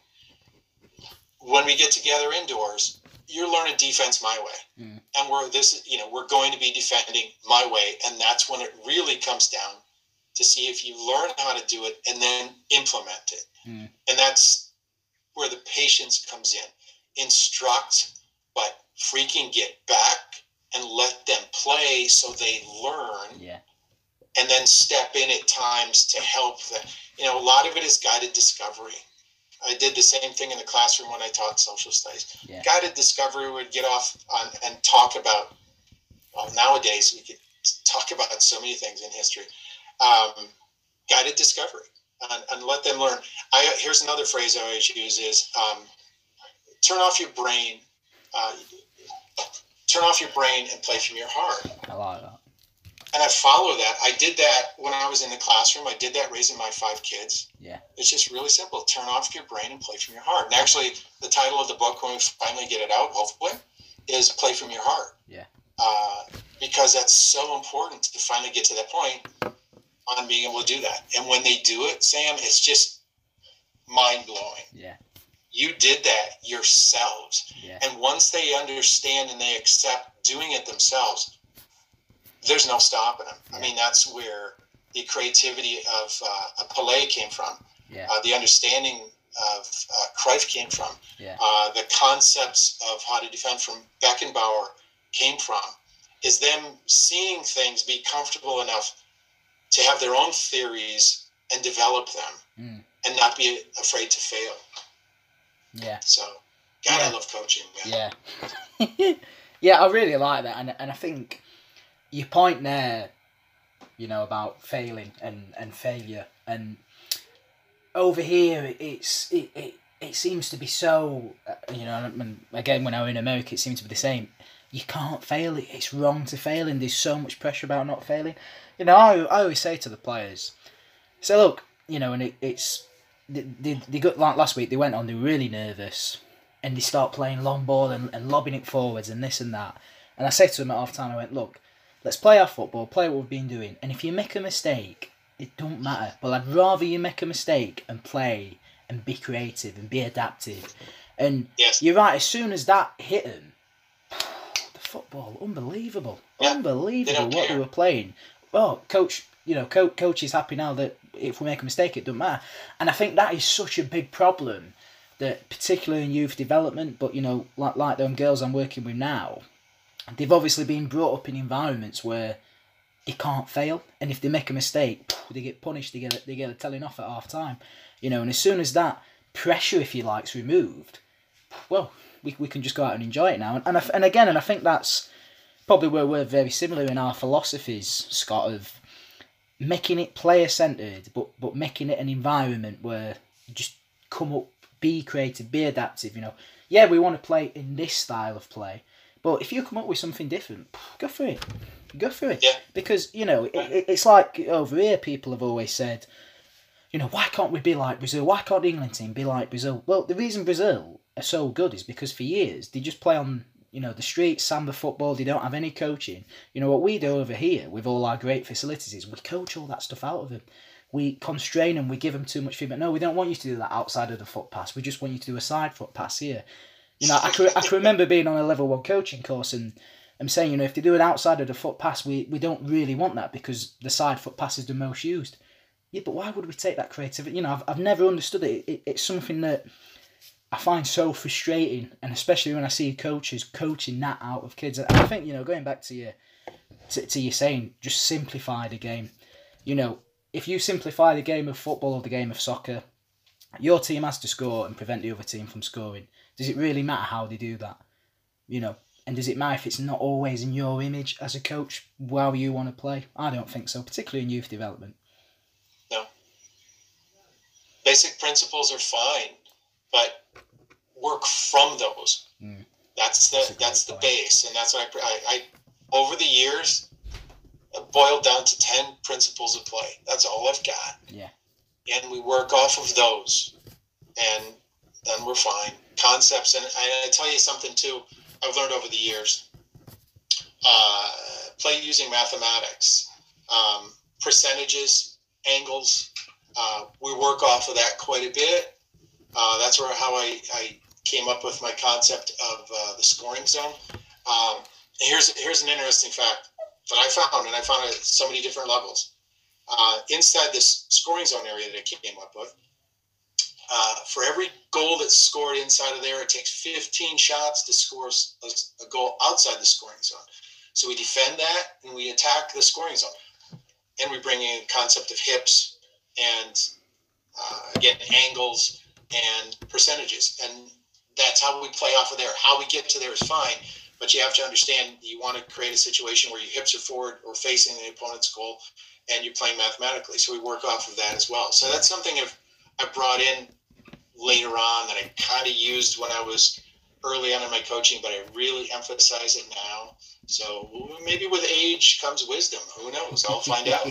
when we get together indoors, you're learning defense my way. Mm. And we're this, you know, we're going to be defending my way. And that's when it really comes down to see if you learn how to do it and then implement it. Mm. And that's where the patience comes in. Instruct, but freaking get back and let them play so they learn. Yeah. And then step in at times to help them. You know, a lot of it is guided discovery. I did the same thing in the classroom when I taught social studies. Yeah. Guided discovery would get off on and talk about, well, nowadays we could talk about so many things in history. Um, guided discovery and, and let them learn. I, here's another phrase I always use is um, turn off your brain, uh, turn off your brain and play from your heart. I like that. And I follow that. I did that when I was in the classroom. I did that raising my five kids. Yeah. It's just really simple. Turn off your brain and play from your heart. And actually, the title of the book, when we finally get it out, hopefully, is Play from Your Heart. Yeah. Uh, because that's so important to finally get to that point on being able to do that. And when they do it, Sam, it's just mind-blowing. Yeah. You did that yourselves. Yeah. And once they understand and they accept doing it themselves, there's no stopping them. Yeah. I mean, that's where the creativity of uh, Pelé came from. Yeah. Uh, the understanding of uh, Cruyff came from. Yeah. Uh, the concepts of how to defend from Beckenbauer came from. Is them seeing things, be comfortable enough to have their own theories and develop them, mm. and not be afraid to fail. Yeah. So, God, yeah. I love coaching, man. Yeah. Yeah, I really like that, and and I think your point there, you know, about failing and, and failure, and over here it's it, it, it seems to be so, uh, you know, and again when I was in America it seemed to be the same. You can't fail. It's wrong to fail, and there's so much pressure about not failing. You know, I, I always say to the players, say, look, you know, and it, it's they, they, they got like last week. They went on. They were really nervous, and they start playing long ball and, and lobbing it forwards and this and that. And I said to them at half time, I went, look, let's play our football, play what we've been doing, and if you make a mistake, it don't matter. But I'd rather you make a mistake and play and be creative and be adaptive. And yes. You're right. As soon as that hit them, the football, unbelievable, yeah. unbelievable they what care. they were playing. Well, coach, you know, co- coach is happy now that if we make a mistake, it doesn't matter. And I think that is such a big problem, that particularly in youth development, but you know, like like them girls I'm working with now, they've obviously been brought up in environments where they can't fail, and if they make a mistake, they get punished. They get they get a telling off at half time, you know. And as soon as that pressure, if you like, is removed, well, we we can just go out and enjoy it now. And and, I, and again, and I think that's probably where we're very similar in our philosophies, Scott, of making it player centered, but but making it an environment where you just come up, be creative, be adaptive. You know, yeah, we want to play in this style of play. But if you come up with something different, go for it. Go for it. Yeah. Because, you know, it, it, it's like over here people have always said, you know, why can't we be like Brazil? Why can't the England team be like Brazil? Well, the reason Brazil are so good is because for years they just play on, you know, the streets, samba football. They don't have any coaching. You know, what we do over here with all our great facilities is we coach all that stuff out of them. We constrain them, we give them too much feedback. No, we don't want you to do that outside of the foot pass. We just want you to do a side foot pass here. You know, I can, I can remember being on a level one coaching course and I'm saying, you know, if they do an outside of the foot pass, we, we don't really want that because the side foot pass is the most used. Yeah, but why would we take that creativity? You know, I've, I've never understood it. it. It's something that I find so frustrating, and especially when I see coaches coaching that out of kids. And I think, you know, going back to your, to, to your saying, just simplify the game. You know, if you simplify the game of football or the game of soccer, your team has to score and prevent the other team from scoring. Does it really matter how they do that? You know, and does it matter if it's not always in your image as a coach, how you want to play? I don't think so, particularly in youth development. No. Basic principles are fine, but work from those. Mm. That's the That's, that's the point. base, and that's what I, I, I over the years boiled down to ten principles of play. That's all I've got. Yeah. And we work off of those, and then we're fine. Concepts, and, and I tell you something too, I've learned over the years. Uh, play using mathematics, um, percentages, angles. Uh, we work off of that quite a bit. Uh, that's where how I, I came up with my concept of uh, the scoring zone. Um, here's here's an interesting fact that I found, and I found it at so many different levels. Uh, inside this scoring zone area that I came up with, uh, for every goal that's scored inside of there, it takes fifteen shots to score a, a goal outside the scoring zone. So we defend that and we attack the scoring zone. And we bring in the concept of hips and, uh, again, angles. and percentages. And that's how we play off of there. How we get to there is fine, but you have to understand you want to create a situation where your hips are forward or facing the opponent's goal, and you're playing mathematically. So we work off of that as well. So that's something I've, I brought in later on that I kind of used when I was early on in my coaching, but I really emphasize it now. So maybe with age comes wisdom. Who knows? I'll find out.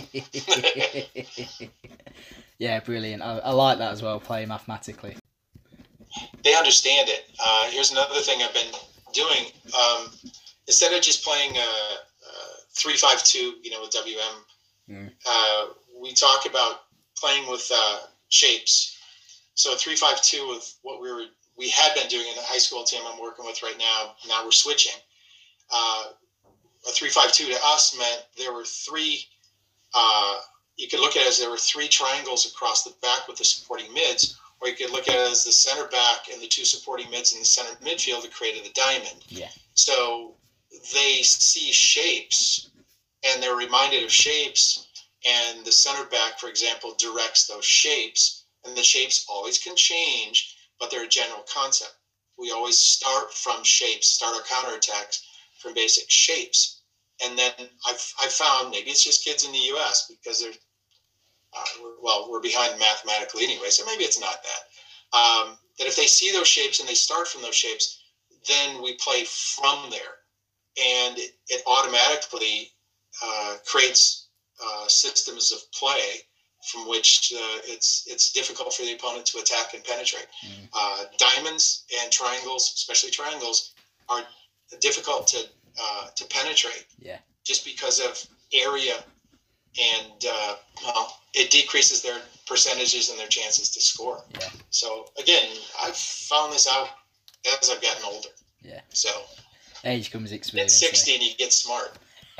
Yeah, brilliant. I, I like that as well, playing mathematically. They understand it. Uh, here's another thing I've been doing. Um, instead of just playing a, a three five two, you know, with W M, mm. uh, we talk about playing with uh, shapes. So a three five two with what we were we had been doing in the high school team I'm working with right now. Now we're switching. Uh, a three five two to us meant there were three. Uh, you could look at it as there were three triangles across the back with the supporting mids, or you could look at it as the center back and the two supporting mids in the center midfield that created the diamond. Yeah. So they see shapes, and they're reminded of shapes, and the center back, for example, directs those shapes, and the shapes always can change, but they're a general concept. We always start from shapes, start our counterattacks from basic shapes. And then I've, I've found, maybe it's just kids in the U S because they're, uh, we're, well, we're behind mathematically anyway, so maybe it's not that. Um, that if they see those shapes and they start from those shapes, then we play from there. And it, it automatically uh, creates uh, systems of play from which uh, it's it's difficult for the opponent to attack and penetrate. Mm. Uh, diamonds and triangles, especially triangles, are difficult to uh, to penetrate. Yeah. Just because of area, and uh, well, it decreases their percentages and their chances to score. Yeah. So again, I've found this out as I've gotten older. Yeah. So age comes experience. At sixty, and you get smart.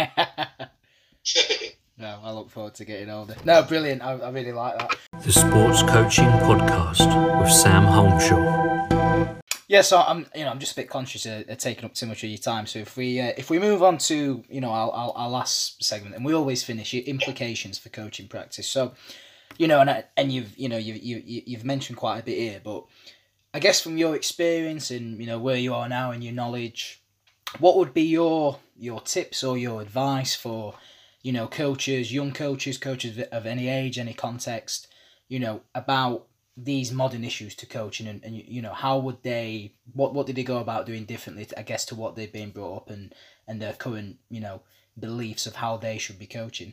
No, I look forward to getting older. No, brilliant. I, I really like that. The Sports Coaching Podcast with Sam Holmeshaw. Yeah, so I'm, you know, I'm just a bit conscious of, of taking up too much of your time. So if we, uh, if we move on to, you know, our, our, our last segment, and we always finish your implications for coaching practice. So, you know, and I, and you've, you know, you you you've mentioned quite a bit here, but I guess from your experience and you know where you are now and your knowledge, what would be your your tips or your advice for, you know, coaches, young coaches, coaches of any age, any context, you know, about these modern issues to coaching and, and you know, how would they, what, what did they go about doing differently, I guess, to what they've been brought up and, and their current, you know, beliefs of how they should be coaching?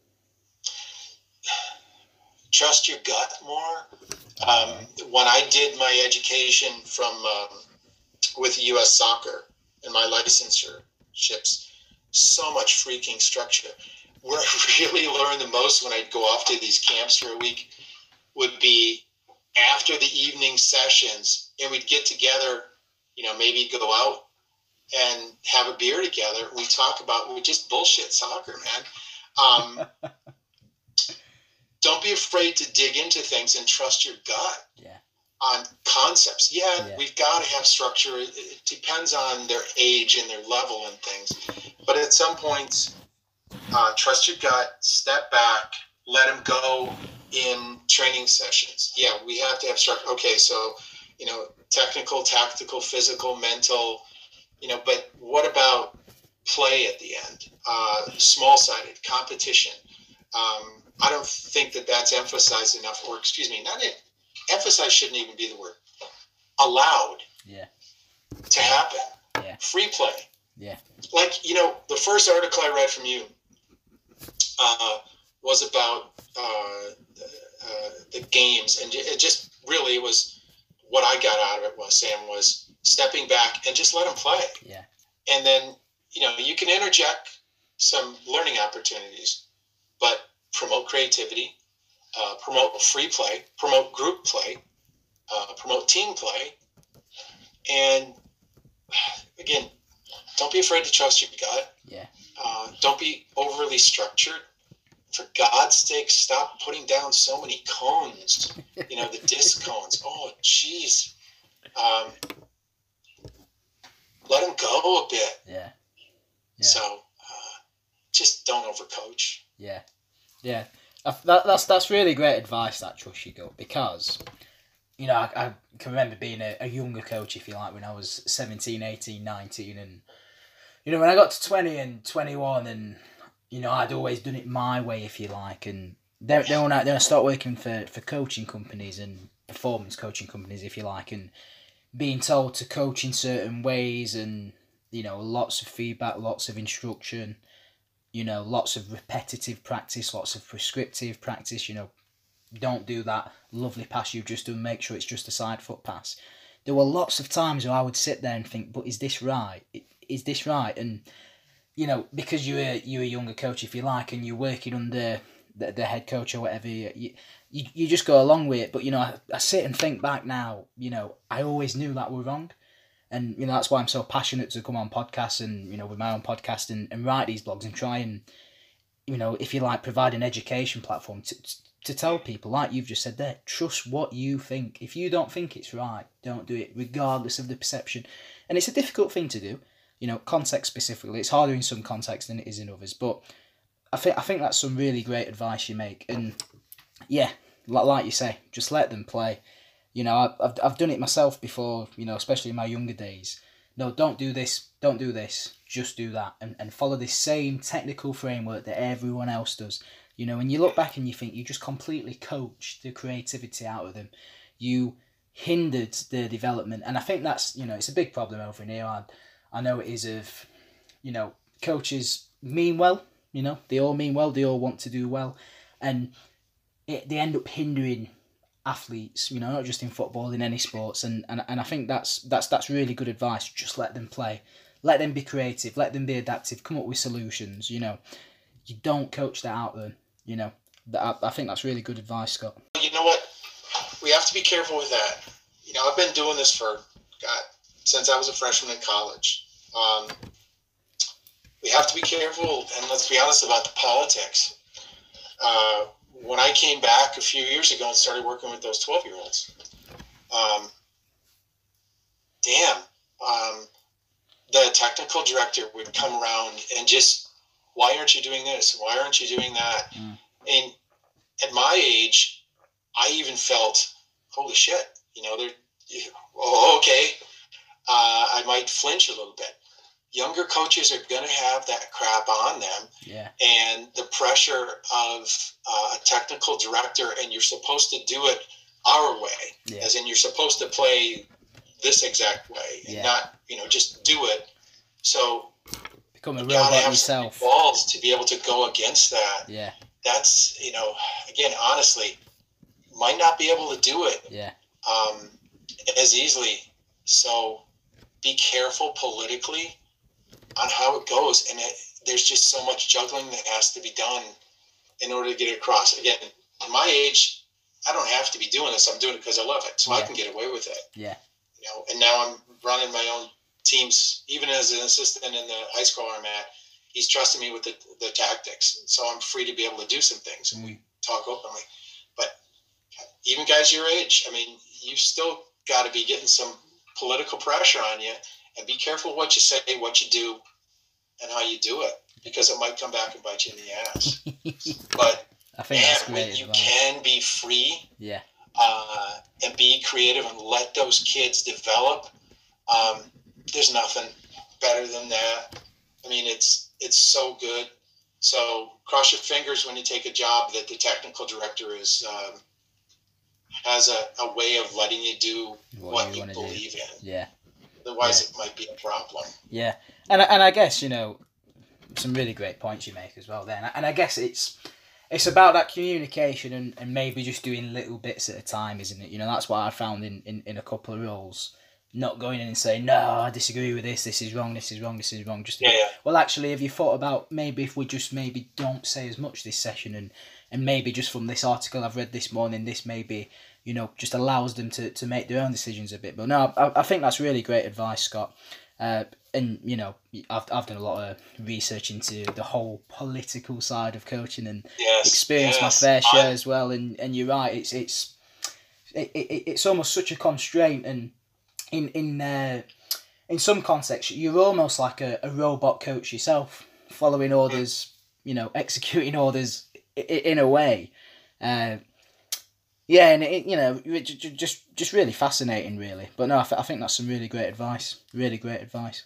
Trust your gut more. Um, when I did my education from um, with U S Soccer and my licensureships, so much freaking structure. Where I really learned the most when I'd go off to these camps for a week would be after the evening sessions, and we'd get together, you know, maybe go out and have a beer together. We talk about, we just bullshit soccer, man. Um, don't be afraid to dig into things and trust your gut. Yeah. On concepts. Yeah, yeah. We've got to have structure. It, it depends on their age and their level and things. But at some points, uh, trust your gut, step back, let them go in training sessions. Yeah, we have to have structure. Okay, so, you know, technical, tactical, physical, mental, you know, but what about play at the end? Uh, small-sided, competition. Um, I don't think that that's emphasized enough, or excuse me, not it. Emphasize shouldn't even be the word. Allowed. Yeah. To happen. Yeah. Free play. Yeah. Like, you know, the first article I read from you uh, was about uh, uh, the games, and it just really it was what I got out of it was Sam was stepping back and just let them play. Yeah. And then, you know, you can interject some learning opportunities, but promote creativity. Uh, promote free play, promote group play, uh, promote team play, and again, don't be afraid to trust your gut. Yeah. Uh, don't be overly structured. For God's sake, stop putting down so many cones. You know, the disc cones. Oh, jeez. Um, let them go a bit. Yeah. Yeah. So, uh, just don't overcoach. Yeah. Yeah. That, that's that's really great advice, that trust your gut, because you know, I, I can remember being a, a younger coach, if you like, when I was seventeen, eighteen, nineteen, and, you know, when I got to twenty and twenty-one, and, you know, I'd always done it my way, if you like, and then, then when I, then I started working for, for coaching companies and performance coaching companies, if you like, and being told to coach in certain ways, and, you know, lots of feedback, lots of instruction, you know, lots of repetitive practice, lots of prescriptive practice, you know, don't do that lovely pass you've just done, make sure it's just a side foot pass. There were lots of times where I would sit there and think, but is this right? Is this right? And, you know, because you're a, you're a younger coach, if you like, and you're working under the, the head coach or whatever, you, you, you just go along with it. But, you know, I, I sit and think back now, you know, I always knew that were wrong. And, you know, that's why I'm so passionate to come on podcasts and, you know, with my own podcast and, and write these blogs and try and, you know, if you like, provide an education platform to, to tell people, like you've just said there, trust what you think. If you don't think it's right, don't do it, regardless of the perception. And it's a difficult thing to do, you know, context specifically. It's harder in some contexts than it is in others. But I think I think that's some really great advice you make. And yeah, like you say, just let them play. You know, I've I've done it myself before, you know, especially in my younger days. No, don't do this, don't do this, just do that. And, and follow this same technical framework that everyone else does. You know, when you look back and you think you just completely coached the creativity out of them, you hindered their development. And I think that's, you know, it's a big problem over in here. I, I know it is of, you know, coaches mean well, you know, they all mean well, they all want to do well. And it, they end up hindering athletes, you know, not just in football, in any sports. And, and, and I think that's, that's, that's really good advice. Just let them play. Let them be creative. Let them be adaptive. Come up with solutions, you know. You don't coach that out of them. You know, I, I think that's really good advice, Scott. You know what? We have to be careful with that. You know, I've been doing this for, God, since I was a freshman in college. Um, we have to be careful, and let's be honest about the politics. Uh, when I came back a few years ago and started working with those twelve-year-olds, um, damn, um, the technical director would come around and just, why aren't you doing this? Why aren't you doing that? Mm. And at my age, I even felt, holy shit, you know, they're, oh, okay. Uh, I might flinch a little bit. Younger coaches are going to have that crap on them. Yeah. And the pressure of uh, a technical director, and you're supposed to do it our way, yeah. as in you're supposed to play this exact way and yeah. not, you know, just do it. So, become a robot yourself. Balls to be able to go against that. Yeah. That's, you know, again, honestly, might not be able to do it. Yeah. Um, as easily. So be careful politically on how it goes. And it, there's just so much juggling that has to be done in order to get it across. Again, at my age, I don't have to be doing this. I'm doing it because I love it. So yeah. I can get away with it. Yeah. You know, and now I'm running my own teams, even as an assistant in the high school I'm at. He's trusting me with the, the tactics. So I'm free to be able to do some things, and we talk openly. But even guys your age, I mean, you've still got to be getting some political pressure on you, and be careful what you say, what you do, and how you do it, because it might come back and bite you in the ass. But I think man, that's great when you advice. can be free, yeah, uh, and be creative and let those kids develop, um, there's nothing better than that. I mean, it's it's so good. So cross your fingers when you take a job that the technical director is um, has a, a way of letting you do what, what you, you believe do. in. Yeah. Otherwise, yeah. it might be a problem. Yeah, and and I guess, you know, some really great points you make as well there. And I guess it's it's about that communication and, and maybe just doing little bits at a time, isn't it? You know, that's what I found in, in, in a couple of roles. Not going in and saying, no, I disagree with this, this is wrong, this is wrong, this is wrong. Just yeah, yeah. Well, actually, have you thought about maybe if we just maybe don't say as much this session, and, and maybe just from this article I've read this morning, this maybe, you know, just allows them to, to make their own decisions a bit. But no, I, I think that's really great advice, Scott. Uh, and, you know, I've, I've done a lot of research into the whole political side of coaching and yes, experienced yes. my fair share I... as well. And, and you're right, it's it's it, it, it's almost such a constraint. And in in uh, in some contexts, you're almost like a, a robot coach yourself, following orders, you know, executing orders in, in a way. Uh, Yeah, and it, you know, it, ju- just just really fascinating, really. But no, I, th- I think that's some really great advice. Really great advice.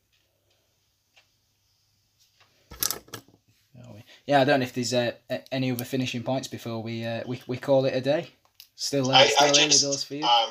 Yeah, I don't know if there's uh, any other finishing points before we uh, we we call it a day. Still, uh, I, still I early just, doors for you. Um,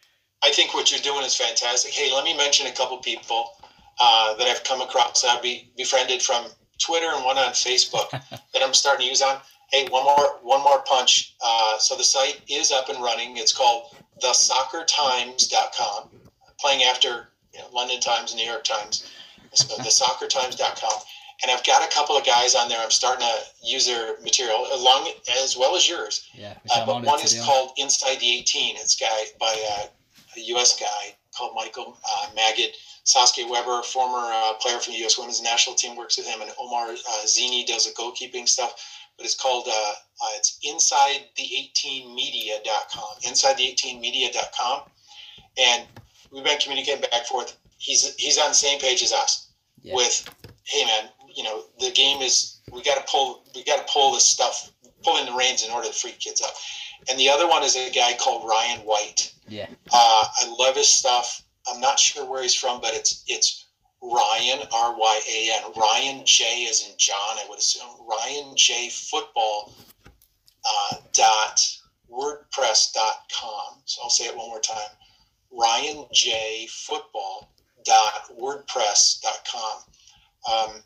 I think what you're doing is fantastic. Hey, let me mention a couple people uh, that I've come across. I've be befriended from Twitter and one on Facebook that I'm starting to use on. Hey, one more one more punch. Uh, so the site is up and running. It's called the soccer times dot com, playing after you know, London Times and New York Times. So the soccer times dot com. And I've got a couple of guys on there. I'm starting to use their material along as well as yours. Yeah, uh, but one is called Inside the eighteen. It's guy by uh, a U S guy called Michael uh, Magid. Saskia Weber, former uh, player from the U S women's national team, works with him, and Omar uh, Zini does the goalkeeping stuff. But it's called uh, uh, it's inside the eighteen media dot com. inside the eighteen media dot com, and we've been communicating back and forth. He's he's on the same page as us yeah. with, hey man, you know the game is we got to pull we got to pull this stuff, pull in the reins in order to free kids up. And the other one is a guy called Ryan White. Yeah, uh, I love his stuff. I'm not sure where he's from, but it's it's Ryan R Y A N. Ryan J as in John, I would assume. Ryan J Football uh, dot wordpress dot com. So I'll say it one more time. Ryan J Football dot wordpress dot com. Um,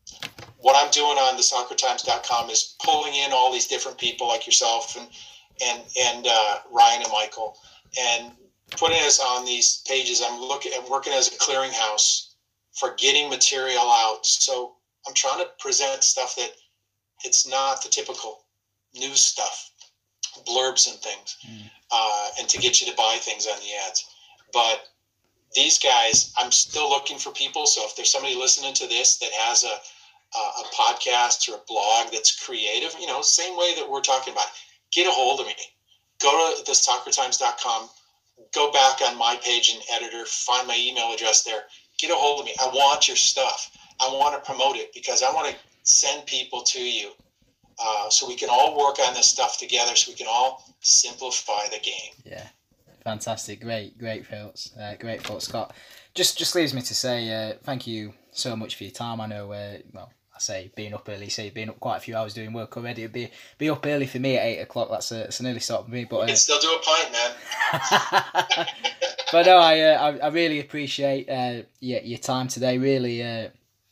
what I'm doing on the soccer times dot com is pulling in all these different people like yourself and and and uh, Ryan and Michael, and putting us on these pages. I'm looking I'm working as a clearinghouse for getting material out. So I'm trying to present stuff that it's not the typical news stuff, blurbs and things, mm. uh, and to get you to buy things on the ads. But these guys, I'm still looking for people. So if there's somebody listening to this that has a, a, a podcast or a blog that's creative, you know, same way that we're talking about, get a hold of me. Go to the soccer times dot com, go back on my page and editor, find my email address there. Get a hold of me. I want your stuff. I want to promote it because I want to send people to you uh, so we can all work on this stuff together, so we can all simplify the game. Yeah. Fantastic, great, great thoughts, uh, great thoughts, Scott. Just, just leaves me to say uh, thank you so much for your time. I know, uh, well, I say being up early, say being up quite a few hours doing work already. It'd be be up early for me at eight o'clock. That's a, that's an early start for me. But uh, you can still do a pint, man. But no, I, uh, I, I really appreciate uh, your your time today. Really, uh,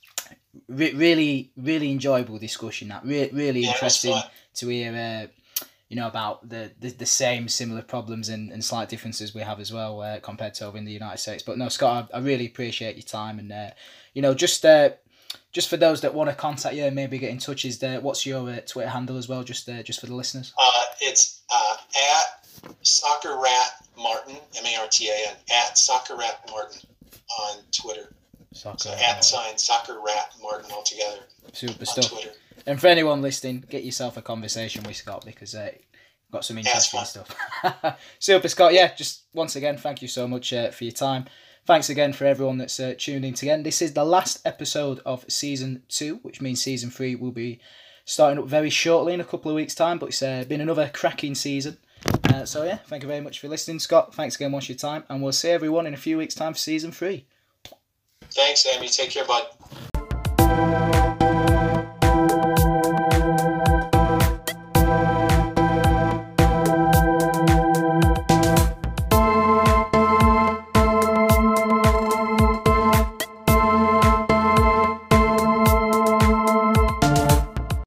re- really, really enjoyable discussion. That re- really yeah, interesting to hear. Uh, you know, about the, the, the same similar problems and, and slight differences we have as well uh, compared to over in the United States. But no, Scott, I, I really appreciate your time. And, uh, you know, just uh, just for those that want to contact you and maybe get in touch, is there, what's your uh, Twitter handle as well, just uh, just for the listeners? Uh, it's uh, at Soccer Rat Martin, M A R T A N, at Soccer Rat Martin on Twitter. Soccer so at Martin. Sign Soccer Rat Martin altogether. Super on stuff. Twitter. And for anyone listening, get yourself a conversation with Scott because uh, got some interesting stuff. Super, Scott. Yeah, just once again, thank you so much uh, for your time. Thanks again for everyone that's uh, tuned in again. This is the last episode of season two, which means season three will be starting up very shortly in a couple of weeks' time. But it's uh, been another cracking season. Uh, so yeah, thank you very much for listening, Scott. Thanks again once for your time, and we'll see everyone in a few weeks' time for season three. Thanks, Amy. Take care, bud.